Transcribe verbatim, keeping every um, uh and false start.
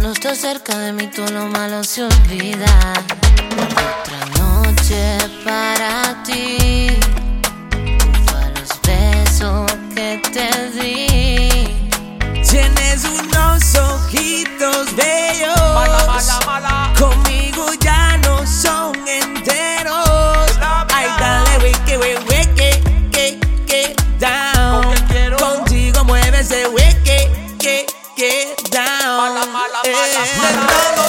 Cuando estás cerca de mí todo lo malo se olvida. Otra noche para ti, junto a los besos que te di. Tienes unos ojitos bellos, Mala, mala, mala. conmigo ya no son enteros. Ay, dale, wiki, wiki, que, que, down. Porque quiero. Contigo mueve ese wiki, que, que, down. Mala, mala, mala, Eh. mala.